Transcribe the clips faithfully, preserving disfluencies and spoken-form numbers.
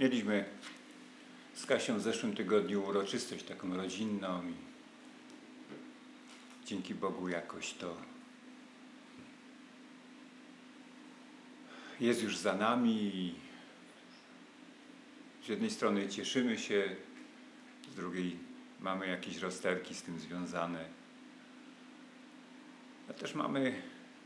Mieliśmy z Kasią w zeszłym tygodniu uroczystość taką rodzinną i dzięki Bogu jakoś to jest już za nami i z jednej strony cieszymy się, z drugiej mamy jakieś rozterki z tym związane. A też mamy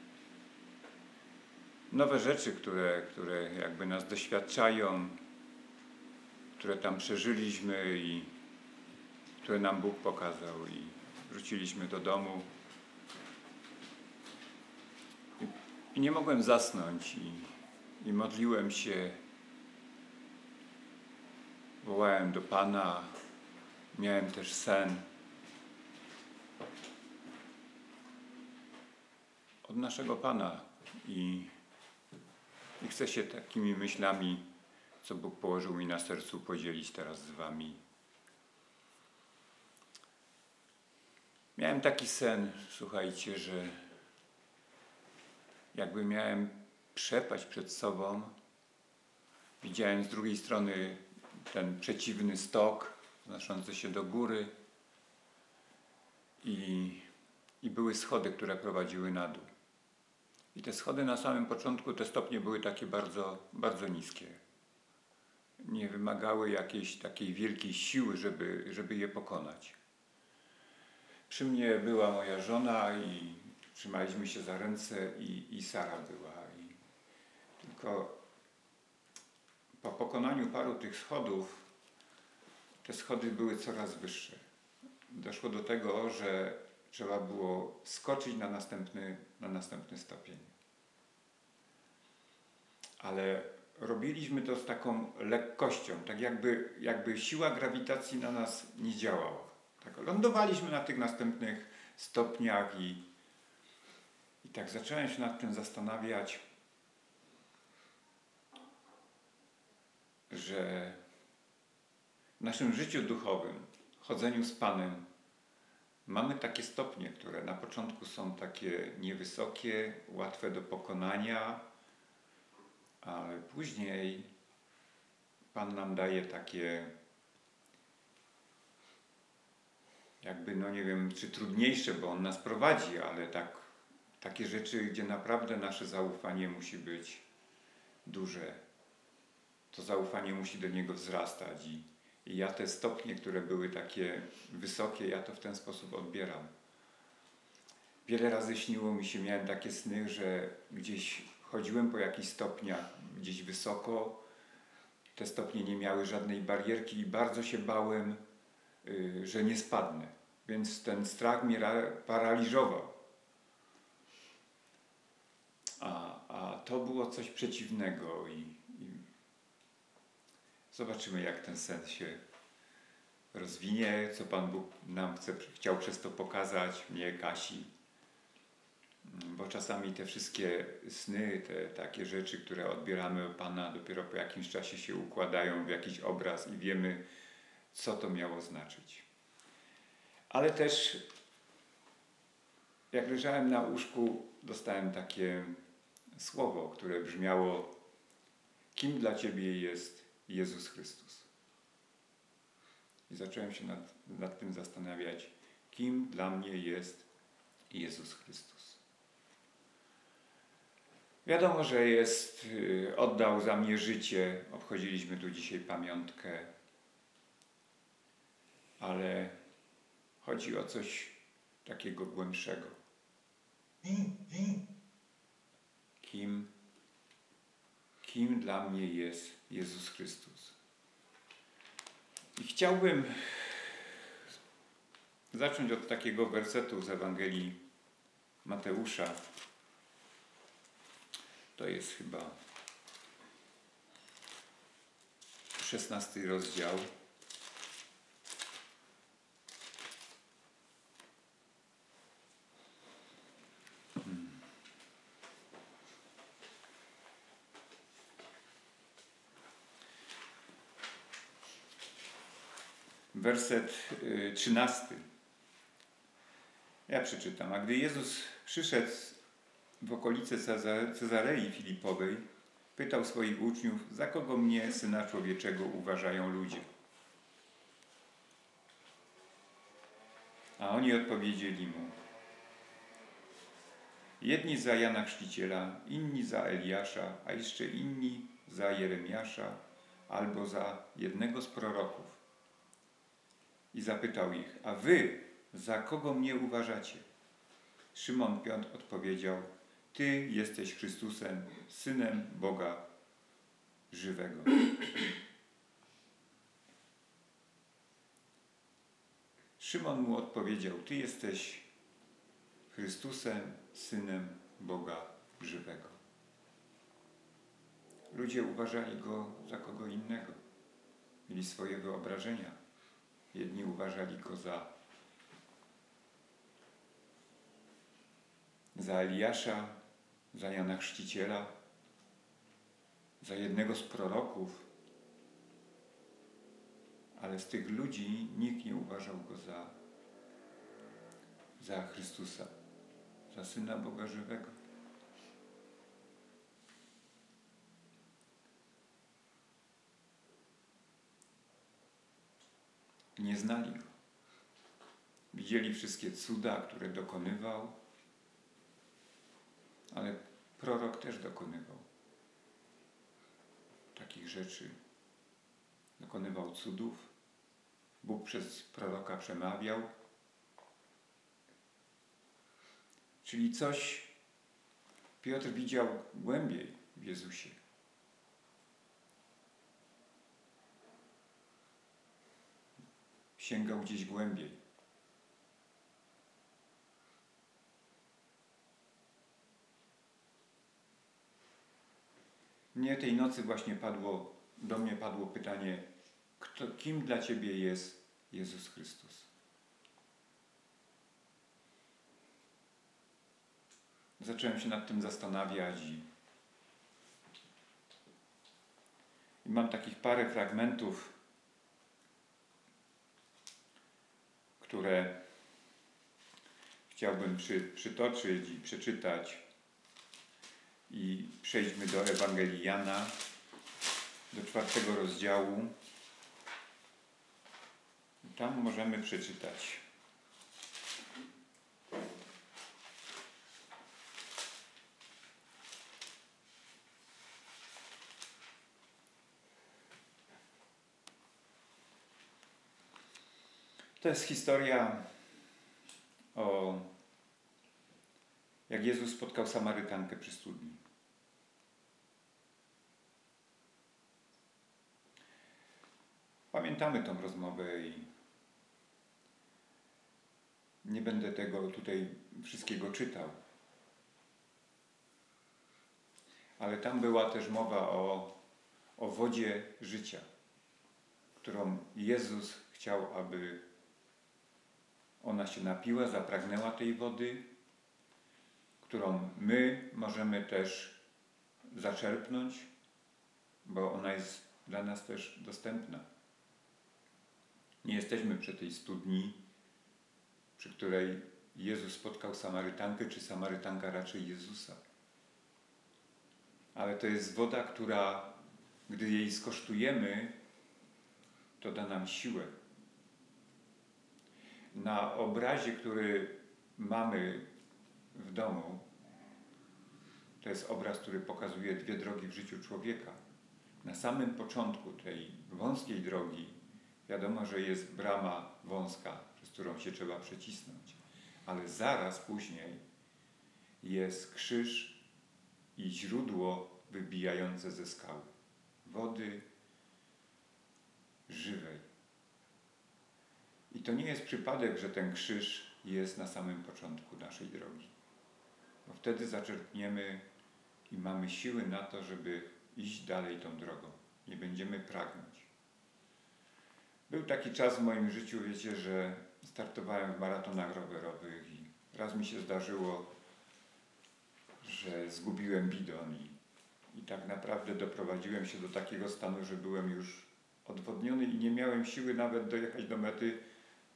nowe rzeczy, które, które jakby nas doświadczają, które tam przeżyliśmy i które nam Bóg pokazał i wróciliśmy do domu. I, i nie mogłem zasnąć i, i modliłem się, wołałem do Pana, miałem też sen. Od naszego Pana i, i chcę się takimi myślami, co Bóg położył mi na sercu, podzielić teraz z wami. Miałem taki sen, słuchajcie, że jakby miałem przepaść przed sobą. Widziałem z drugiej strony ten przeciwny stok wznoszący się do góry i, i były schody, które prowadziły na dół. I te schody na samym początku, te stopnie były takie bardzo, bardzo niskie. Nie wymagały jakiejś takiej wielkiej siły, żeby, żeby je pokonać. Przy mnie była moja żona i trzymaliśmy się za ręce i, i Sara była. I tylko po pokonaniu paru tych schodów, te schody były coraz wyższe. Doszło do tego, że trzeba było skoczyć na następny, na następny stopień. Ale robiliśmy to z taką lekkością, tak jakby, jakby siła grawitacji na nas nie działała. Tak, lądowaliśmy na tych następnych stopniach i, i tak zacząłem się nad tym zastanawiać, że w naszym życiu duchowym, chodzeniu z Panem, mamy takie stopnie, które na początku są takie niewysokie, łatwe do pokonania, ale później Pan nam daje takie jakby, no nie wiem, czy trudniejsze, bo On nas prowadzi, ale tak, takie rzeczy, gdzie naprawdę nasze zaufanie musi być duże. To zaufanie musi do Niego wzrastać i, i ja te stopnie, które były takie wysokie, ja to w ten sposób odbieram. Wiele razy śniło mi się, miałem takie sny, że gdzieś chodziłem po jakichś stopniach, gdzieś wysoko, te stopnie nie miały żadnej barierki i bardzo się bałem, yy, że nie spadnę. Więc ten strach mnie paraliżował. A, a to było coś przeciwnego i, i zobaczymy, jak ten sen się rozwinie, co Pan Bóg nam chce, chciał przez to pokazać, mnie, Kasi. Bo czasami te wszystkie sny, te takie rzeczy, które odbieramy od Pana, dopiero po jakimś czasie się układają w jakiś obraz i wiemy, co to miało znaczyć. Ale też jak leżałem na łóżku, dostałem takie słowo, które brzmiało: kim dla Ciebie jest Jezus Chrystus? I zacząłem się nad, nad tym zastanawiać, kim dla mnie jest Jezus Chrystus. Wiadomo, że jest, oddał za mnie życie, obchodziliśmy tu dzisiaj pamiątkę, ale chodzi o coś takiego głębszego. Kim, kim dla mnie jest Jezus Chrystus? I chciałbym zacząć od takiego wersetu z Ewangelii Mateusza. To jest chyba szesnasty rozdział. Hmm. Werset trzynasty. Ja przeczytam. A gdy Jezus przyszedł w okolice Cezarei Filipowej, Pytał swoich uczniów, za kogo mnie, Syna Człowieczego, uważają ludzie. A oni odpowiedzieli mu, jedni za Jana Chrzciciela, inni za Eliasza, a jeszcze inni za Jeremiasza albo za jednego z proroków. I zapytał ich, a wy za kogo mnie uważacie? Szymon Piotr odpowiedział, Ty jesteś Chrystusem, Synem Boga żywego. Szymon mu odpowiedział, Ty jesteś Chrystusem, Synem Boga żywego. Ludzie uważali Go za kogo innego. Mieli swoje wyobrażenia. Jedni uważali Go za, za Eliasza, za Jana Chrzciciela, za jednego z proroków, ale z tych ludzi nikt nie uważał Go za, za Chrystusa, za Syna Boga żywego. Nie znali Go. Widzieli wszystkie cuda, które dokonywał, ale prorok też dokonywał takich rzeczy. Dokonywał cudów. Bóg przez proroka przemawiał. Czyli coś Piotr widział głębiej w Jezusie. Sięgał gdzieś głębiej. Mnie tej nocy właśnie padło, do mnie padło pytanie, kto, kim dla Ciebie jest Jezus Chrystus? Zacząłem się nad tym zastanawiać i, i mam takich parę fragmentów, które chciałbym przy, przytoczyć i przeczytać. I przejdźmy do Ewangelii Jana, do czwartego rozdziału. Tam możemy przeczytać. To jest historia o jak Jezus spotkał Samarytankę przy studni. Pamiętamy tą rozmowę i nie będę tego tutaj wszystkiego czytał. Ale tam była też mowa o, o wodzie życia, którą Jezus chciał, aby ona się napiła, zapragnęła tej wody, którą my możemy też zaczerpnąć, bo ona jest dla nas też dostępna. Nie jesteśmy przy tej studni, przy której Jezus spotkał Samarytankę, czy Samarytanka raczej Jezusa. Ale to jest woda, która, gdy jej skosztujemy, to da nam siłę. Na obrazie, który mamy w domu, to jest obraz, który pokazuje dwie drogi w życiu człowieka. Na samym początku tej wąskiej drogi wiadomo, że jest brama wąska, przez którą się trzeba przecisnąć. Ale zaraz później jest krzyż i źródło wybijające ze skały. Wody żywej. I to nie jest przypadek, że ten krzyż jest na samym początku naszej drogi. Bo wtedy zaczerpniemy i mamy siły na to, żeby iść dalej tą drogą. Nie będziemy pragnąć. Był taki czas w moim życiu, wiecie, że startowałem w maratonach rowerowych i raz mi się zdarzyło, że zgubiłem bidon i, i tak naprawdę doprowadziłem się do takiego stanu, że byłem już odwodniony i nie miałem siły nawet dojechać do mety.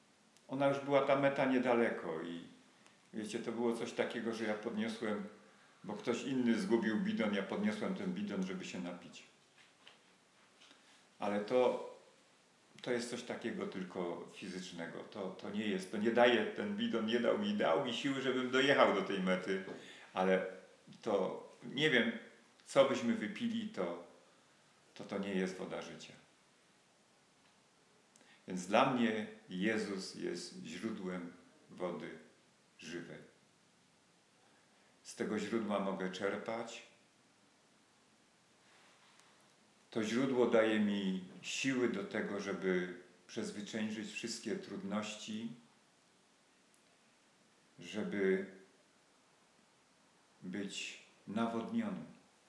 Ona już była ta meta niedaleko i wiecie, to było coś takiego, że ja podniosłem bo ktoś inny zgubił bidon, ja podniosłem ten bidon, żeby się napić. Ale to, to jest coś takiego tylko fizycznego. To, to nie jest, to nie daje, ten bidon nie dał mi, dał mi siły, żebym dojechał do tej mety, ale to nie wiem, co byśmy wypili, to to, to nie jest woda życia. Więc dla mnie Jezus jest źródłem wody żywej. Z tego źródła mogę czerpać. To źródło daje mi siły do tego, żeby przezwyciężyć wszystkie trudności, żeby być nawodnionym.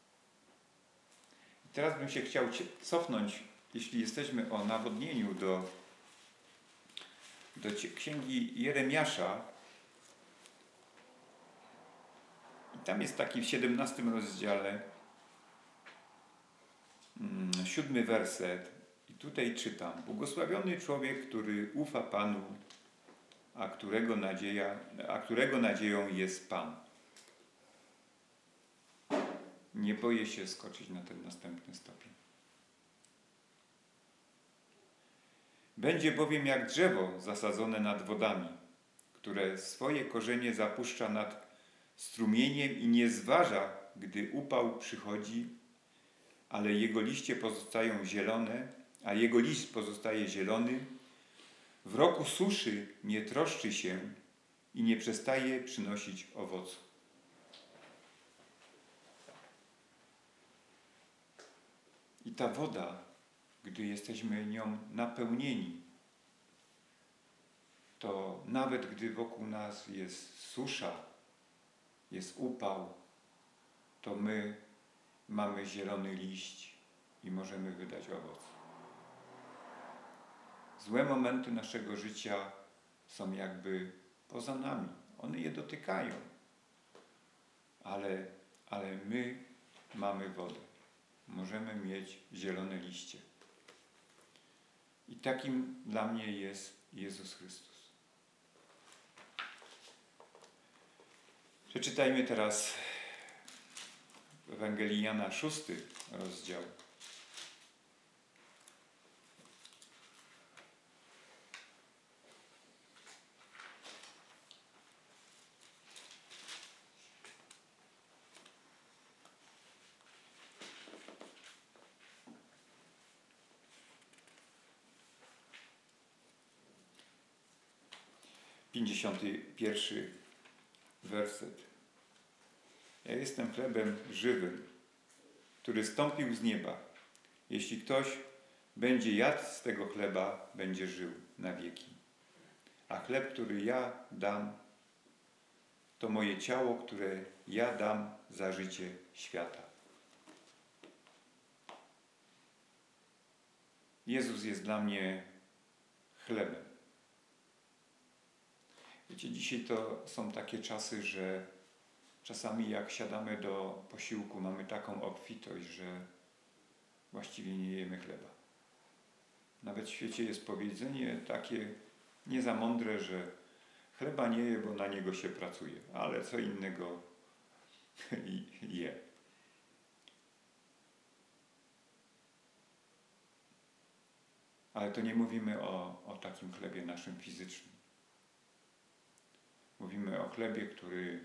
I teraz bym się chciał cofnąć, jeśli jesteśmy o nawodnieniu, do, do księgi Jeremiasza. I tam jest taki w siedemnastym rozdziale, mm, siódmy werset. I tutaj czytam: błogosławiony człowiek, który ufa Panu, a którego, nadzieja, a którego nadzieją jest Pan. Nie boję się skoczyć na ten następny stopień. Będzie bowiem jak drzewo zasadzone nad wodami, które swoje korzenie zapuszcza nad strumieniem i nie zważa, gdy upał przychodzi, ale jego liście pozostają zielone, a jego list pozostaje zielony. W roku suszy nie troszczy się i nie przestaje przynosić owocu. I ta woda, gdy jesteśmy nią napełnieni, to nawet gdy wokół nas jest susza, jest upał, to my mamy zielony liść i możemy wydać owoc. Złe momenty naszego życia są jakby poza nami. One je dotykają. Ale, ale my mamy wodę. Możemy mieć zielone liście. I takim dla mnie jest Jezus Chrystus. Przeczytajmy teraz w Ewangelii Jana szósty rozdział. pięćdziesiąty pierwszy werset. Ja jestem chlebem żywym, który zstąpił z nieba. Jeśli ktoś będzie jadł z tego chleba, będzie żył na wieki. A chleb, który ja dam, to moje ciało, które ja dam za życie świata. Jezus jest dla mnie chlebem. Wiecie, dzisiaj to są takie czasy, że czasami jak siadamy do posiłku, mamy taką obfitość, że właściwie nie jemy chleba. Nawet w świecie jest powiedzenie takie nie za mądre, że chleba nie je, bo na niego się pracuje, ale co innego je. Ale to nie mówimy o, o takim chlebie naszym fizycznym. Mówimy o chlebie, który,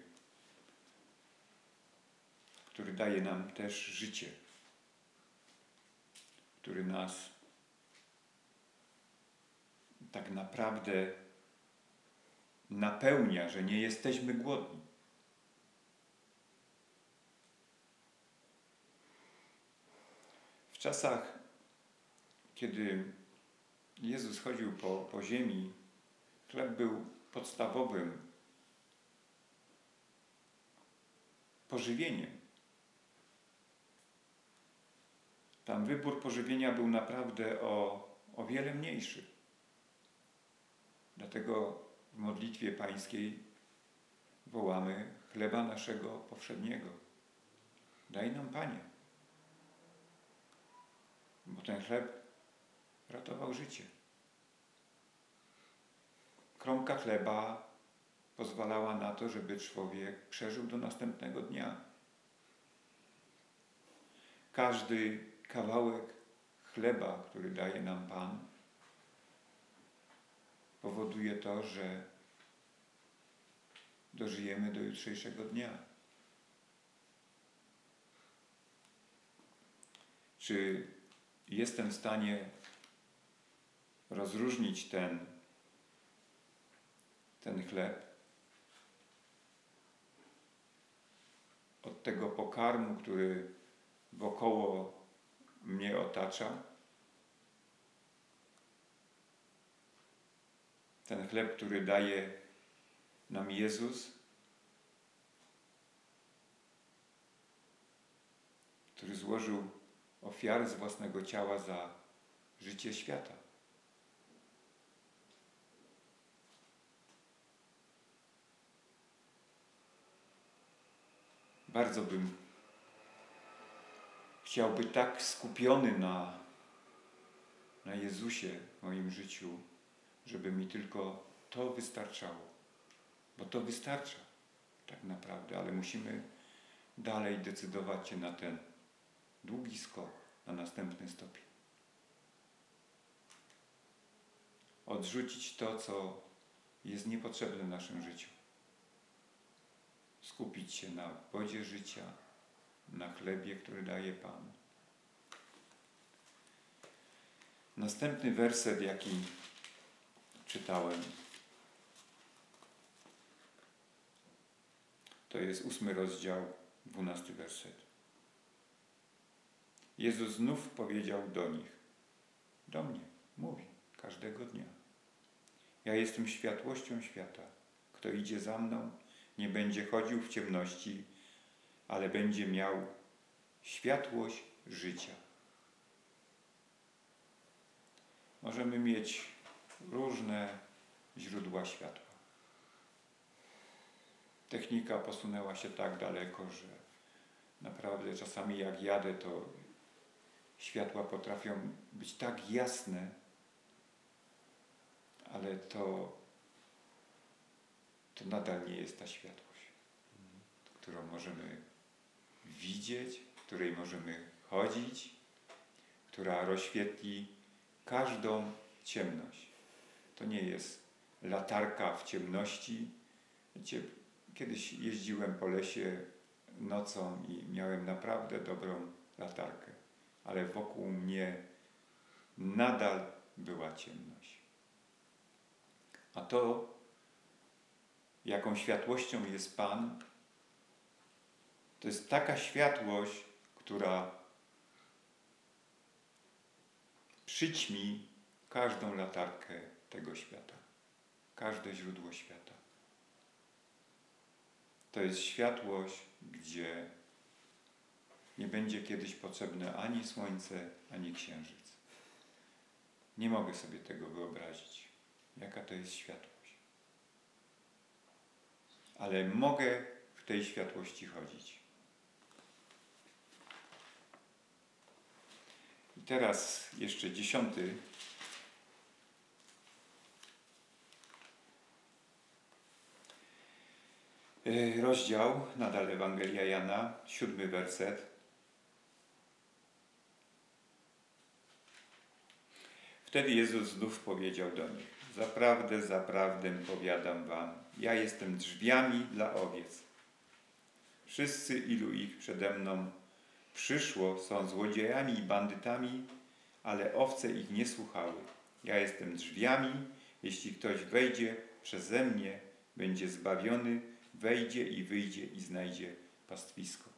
który daje nam też życie, który nas tak naprawdę napełnia, że nie jesteśmy głodni. W czasach, kiedy Jezus chodził po, po ziemi, chleb był podstawowym pożywieniem. Tam wybór pożywienia był naprawdę o, o wiele mniejszy. Dlatego w modlitwie pańskiej wołamy: chleba naszego powszedniego daj nam, Panie. Bo ten chleb ratował życie. Kromka chleba pozwalała na to, żeby człowiek przeżył do następnego dnia. każdy kawałek chleba, który daje nam Pan, powoduje to, że dożyjemy do jutrzejszego dnia. Czy jestem w stanie rozróżnić ten, ten chleb od tego pokarmu, który wokoło mnie otacza? Ten chleb, który daje nam Jezus, który złożył ofiarę z własnego ciała za życie świata. Bardzo bym chciał być tak skupiony na, na Jezusie w moim życiu, żeby mi tylko to wystarczało. Bo to wystarcza tak naprawdę, ale musimy dalej decydować się na ten długi skok, na następny stopień. Odrzucić to, co jest niepotrzebne w naszym życiu. Skupić się na wodzie życia, na chlebie, który daje Pan. Następny werset, jaki czytałem, to jest ósmy rozdział, dwunasty werset. Jezus znów powiedział do nich, do mnie, mówi, każdego dnia. Ja jestem światłością świata. Kto idzie za mną, nie będzie chodził w ciemności, ale będzie miał światłość życia. Możemy mieć różne źródła światła. Technika posunęła się tak daleko, że naprawdę czasami jak jadę, to światła potrafią być tak jasne, ale to, to nadal nie jest ta światłość, którą możemy widzieć, w której możemy chodzić, która rozświetli każdą ciemność. To nie jest latarka w ciemności. Wiecie, kiedyś jeździłem po lesie nocą i miałem naprawdę dobrą latarkę, ale wokół mnie nadal była ciemność. A to, jaką światłością jest Pan, to jest taka światłość, która przyćmi każdą latarkę tego świata, każde źródło świata. To jest światłość, gdzie nie będzie kiedyś potrzebne ani słońce, ani księżyc. Nie mogę sobie tego wyobrazić, jaka to jest światłość. Ale mogę w tej światłości chodzić. I teraz jeszcze dziesiąty rozdział, nadal Ewangelia Jana, siódmy werset. Wtedy Jezus znów powiedział do nich: zaprawdę, zaprawdę powiadam wam, ja jestem drzwiami dla owiec. Wszyscy, ilu ich przede mną przyszło, są złodziejami i bandytami, ale owce ich nie słuchały. Ja jestem drzwiami, jeśli ktoś wejdzie przeze mnie, będzie zbawiony, wejdzie i wyjdzie i znajdzie pastwisko.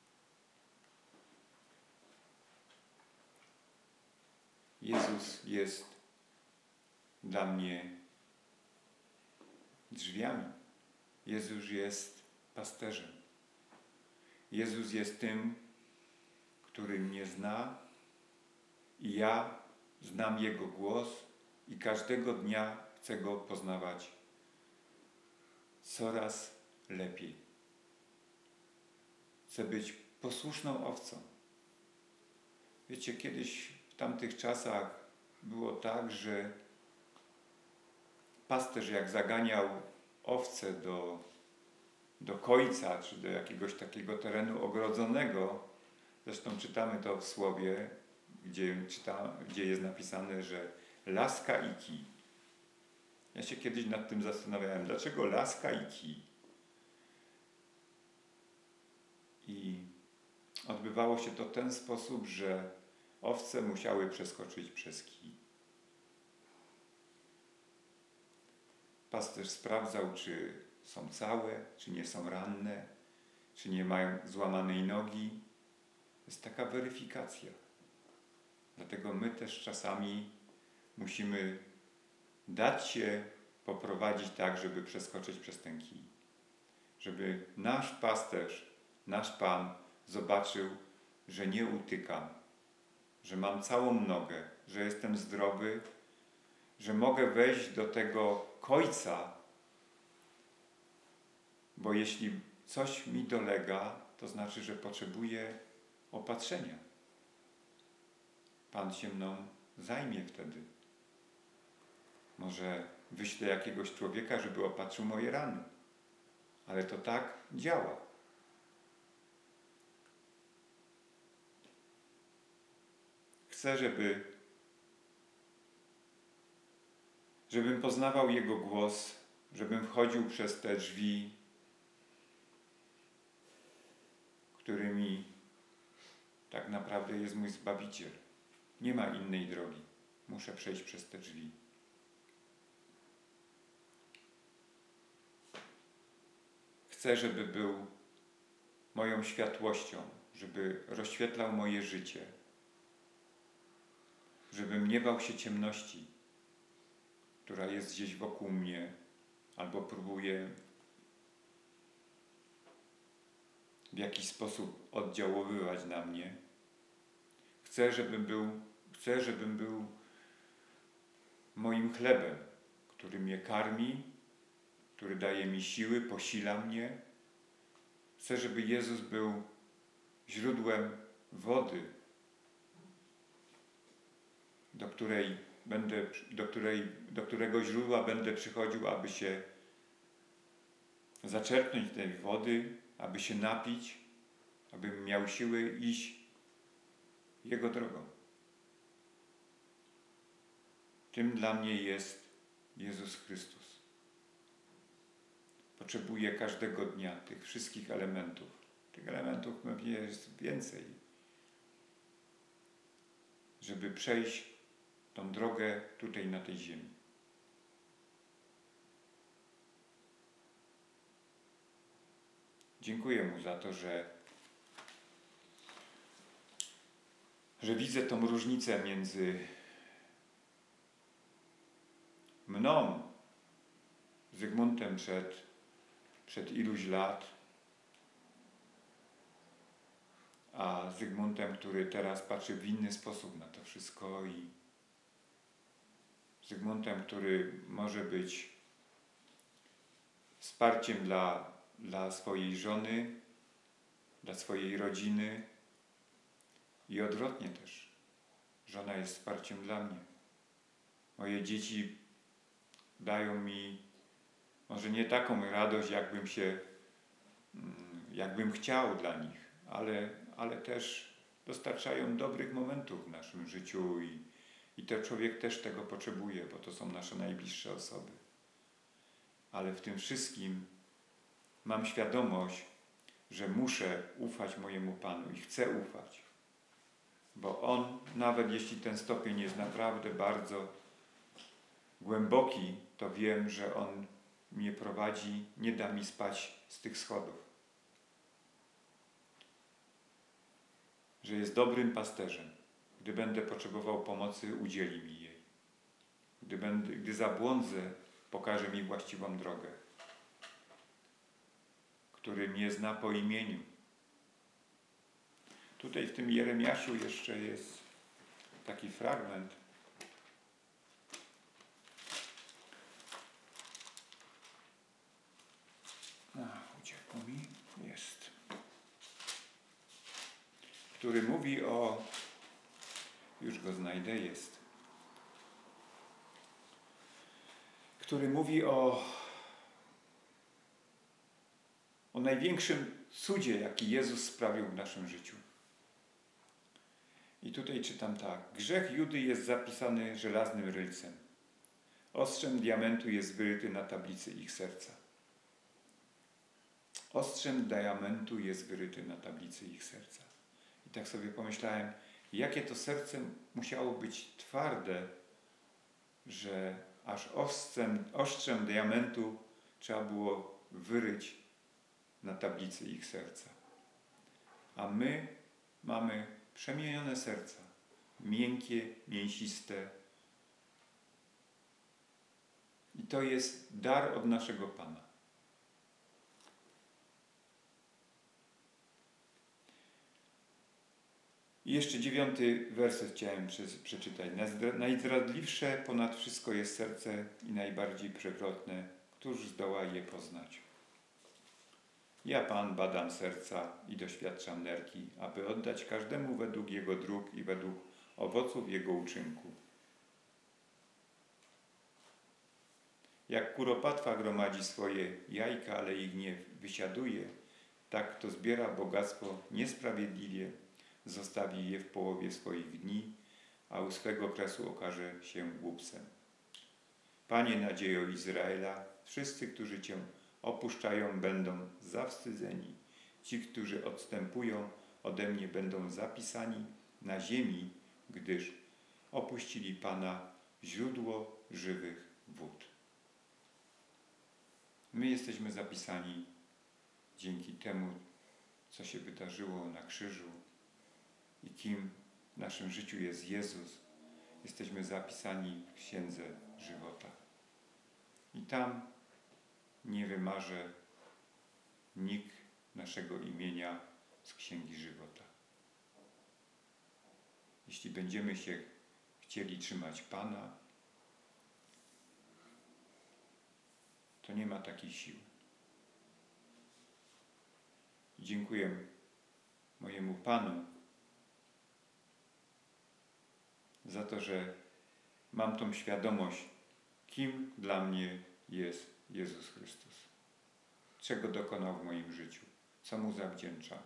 Jezus jest dla mnie drzwiami. Jezus jest pasterzem. Jezus jest tym, który mnie zna i ja znam Jego głos i każdego dnia chcę Go poznawać coraz lepiej. Chcę być posłuszną owcą. Wiecie, kiedyś w tamtych czasach było tak, że pasterz jak zaganiał owce do, do kojca, czy do jakiegoś takiego terenu ogrodzonego, Zresztą czytamy to w Słowie, gdzie, czyta, gdzie jest napisane, że laska i kij. Ja się kiedyś nad tym zastanawiałem, dlaczego laska i kij? I odbywało się to w ten sposób, że owce musiały przeskoczyć przez kij. Pasterz sprawdzał, czy są całe, czy nie są ranne, czy nie mają złamanej nogi. To jest taka weryfikacja. Dlatego my też czasami musimy dać się poprowadzić tak, żeby przeskoczyć przez ten kij. Żeby nasz pasterz, nasz Pan zobaczył, że nie utykam, że mam całą nogę, że jestem zdrowy, że mogę wejść do tego Ojca, bo jeśli coś mi dolega, to znaczy, że potrzebuję opatrzenia. Pan się mną zajmie wtedy. Może wyślę jakiegoś człowieka, żeby opatrzył moje rany. Ale to tak działa. Chcę, żeby żebym poznawał Jego głos, żebym wchodził przez te drzwi, którymi tak naprawdę jest mój Zbawiciel. Nie ma innej drogi. Muszę przejść przez te drzwi. Chcę, żeby był moją światłością, żeby rozświetlał moje życie, żebym nie bał się ciemności, która jest gdzieś wokół mnie albo próbuje w jakiś sposób oddziaływać na mnie. Chcę, żebym był, chcę, żebym był moim chlebem, który mnie karmi, który daje mi siły, posila mnie. Chcę, żeby Jezus był źródłem wody, do której będę, do której, do którego źródła będę przychodził, aby się zaczerpnąć tej wody, aby się napić, abym miał siły iść Jego drogą. Tym dla mnie jest Jezus Chrystus. Potrzebuję każdego dnia tych wszystkich elementów. Tych elementów pewnie jest więcej, żeby przejść tą drogę tutaj na tej ziemi. Dziękuję Mu za to, że, że widzę tą różnicę między mną, Zygmuntem przed, przed iluś lat, a Zygmuntem, który teraz patrzy w inny sposób na to wszystko i Zygmuntem, który może być wsparciem dla, dla swojej żony, dla swojej rodziny i odwrotnie też. Żona jest wsparciem dla mnie. Moje dzieci dają mi może nie taką radość, jakbym się, jakbym chciał dla nich, ale, ale też dostarczają dobrych momentów w naszym życiu i, i ten człowiek też tego potrzebuje, bo to są nasze najbliższe osoby. Ale w tym wszystkim mam świadomość, że muszę ufać mojemu Panu i chcę ufać, bo On, nawet jeśli ten stopień jest naprawdę bardzo głęboki, to wiem, że On mnie prowadzi, nie da mi spać z tych schodów. Że jest dobrym pasterzem. Gdy będę potrzebował pomocy, udzieli mi jej. Gdy, będę, gdy zabłądzę, pokaże mi właściwą drogę, który mnie zna po imieniu. Tutaj w tym Jeremiaszu jeszcze jest taki fragment. Ach, uciekło mi. Jest. Który mówi o... Już go znajdę, jest. Który mówi o o największym cudzie, jaki Jezus sprawił w naszym życiu. I tutaj czytam tak. Grzech Judy jest zapisany żelaznym rylcem. Ostrzem diamentu jest wyryty na tablicy ich serca. Ostrzem diamentu jest wyryty na tablicy ich serca. I tak sobie pomyślałem, jakie to serce musiało być twarde, że aż ostrzem, ostrzem diamentu trzeba było wyryć na tablicy ich serca. A my mamy przemienione serca, miękkie, mięsiste. I to jest dar od naszego Pana. I jeszcze dziewiąty werset chciałem przeczytać. Najzdradliwsze ponad wszystko jest serce i najbardziej przewrotne. Któż zdoła je poznać? Ja, Pan, badam serca i doświadczam nerki, aby oddać każdemu według jego dróg i według owoców jego uczynku. Jak kuropatwa gromadzi swoje jajka, ale ich nie wysiaduje, tak kto zbiera bogactwo niesprawiedliwie, zostawi je w połowie swoich dni, a u swego kresu okaże się głupcem. Panie, nadziejo Izraela, wszyscy, którzy Cię opuszczają, będą zawstydzeni. Ci, którzy odstępują ode mnie, będą zapisani na ziemi, gdyż opuścili Pana, źródło żywych wód. My jesteśmy zapisani dzięki temu, co się wydarzyło na krzyżu i kim w naszym życiu jest Jezus. Jesteśmy zapisani w Księdze Żywota. I tam nie wymarze nikt naszego imienia z Księgi Żywota. Jeśli będziemy się chcieli trzymać Pana, to nie ma takiej siły. Dziękuję mojemu Panu za to, że mam tą świadomość, kim dla mnie jest Jezus Chrystus. Czego dokonał w moim życiu, co Mu zawdzięczam.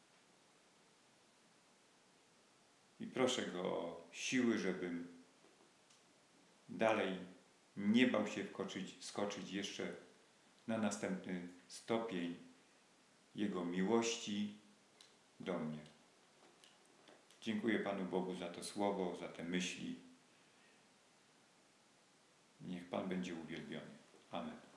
I proszę Go o siły, żebym dalej nie bał się wkoczyć, skoczyć jeszcze na następny stopień Jego miłości do mnie. Dziękuję Panu Bogu za to słowo, za te myśli. Niech Pan będzie uwielbiony. Amen.